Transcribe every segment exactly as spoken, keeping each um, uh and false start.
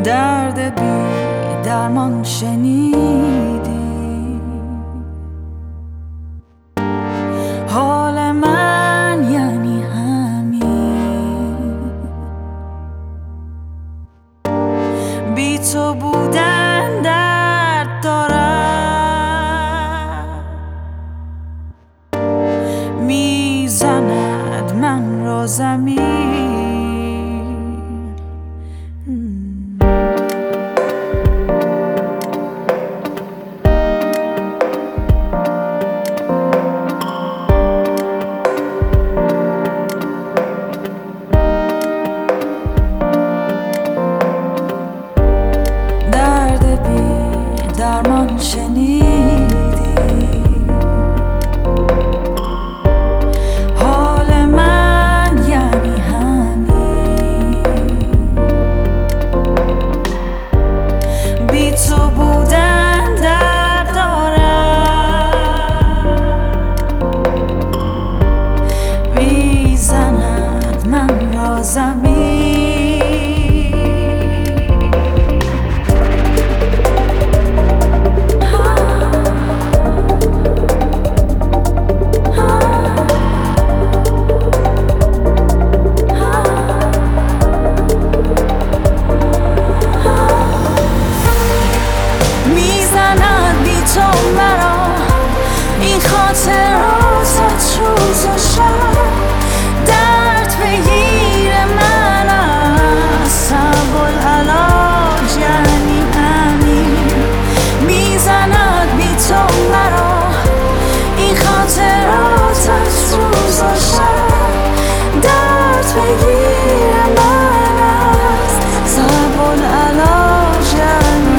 درد بی درمان شنیدی. حال من یعنی همین، بی تو بودن درد دارد، میزند من را زمین. درمان شنیدی. حال من یعنی همین، بی تو بودن درد دارد، میزند من را زمین. این خاطراتت روز و شب درد بگیر من است. العلاج یعنی همین، میزند بی تو مرا. این خاطراتت روز و شب درد بگیر من است. العلاج یعنی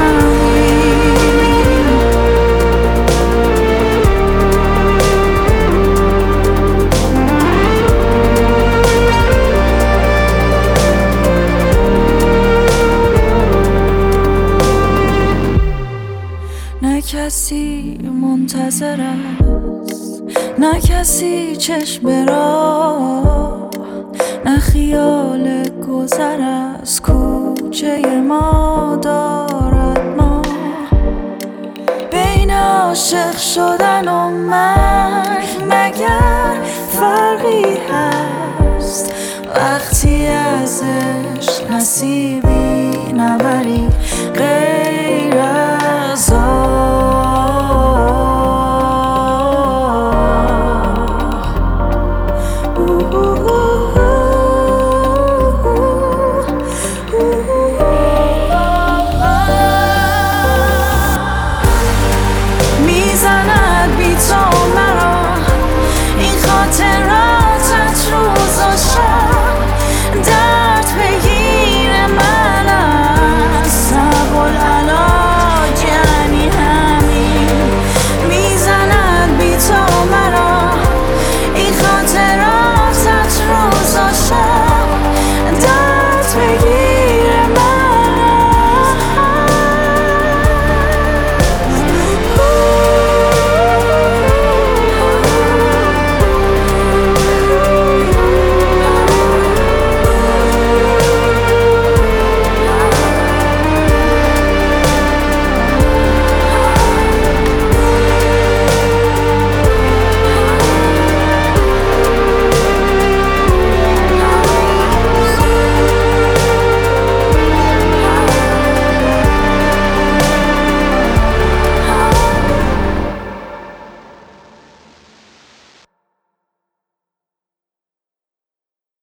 نه کسی منتظر است، نه کسی چشم راه، نه خیال گذر از کوچه ما دارد. ما بین عاشق شدن و مرگ مگر فرقی هست؟ وقتی از